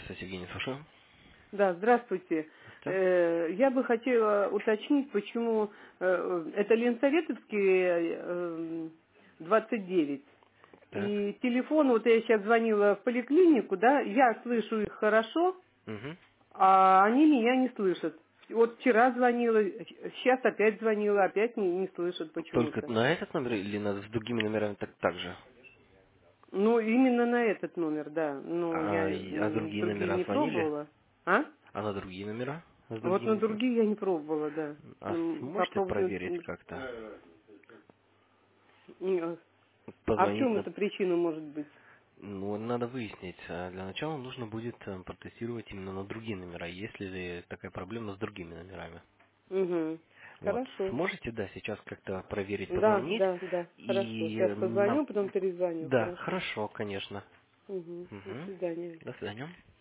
Здравствуйте, Евгений, слушаю. Да, здравствуйте. Да? Я бы хотела уточнить, почему это Ленсоветовский 29. Так. И телефон, вот я сейчас звонила в поликлинику, да, я слышу их хорошо, Угу. а они меня не слышат. Вот вчера звонила, сейчас опять звонила, опять не слышат Только почему-то. на этот номер или с другими номерами так же? Ну, именно на этот номер, да. Ну, я А другие другие номера не звонили? пробовала. А? А на другие номера? С Вот на другими? другие я не пробовала, да. А сможете Попробую. проверить как-то? А в Позвонить чем на... эта причина может быть? Ну, надо выяснить. Для начала нужно будет протестировать именно на другие номера, есть ли такая проблема с другими номерами. Угу. Вот. Хорошо. Сможете, да, сейчас как-то проверить, Да, позвонить? да, да. Хорошо. И Сейчас позвоню, потом перезвоню. Да, Хорошо. хорошо, конечно. Угу. До Угу. свидания. До свидания.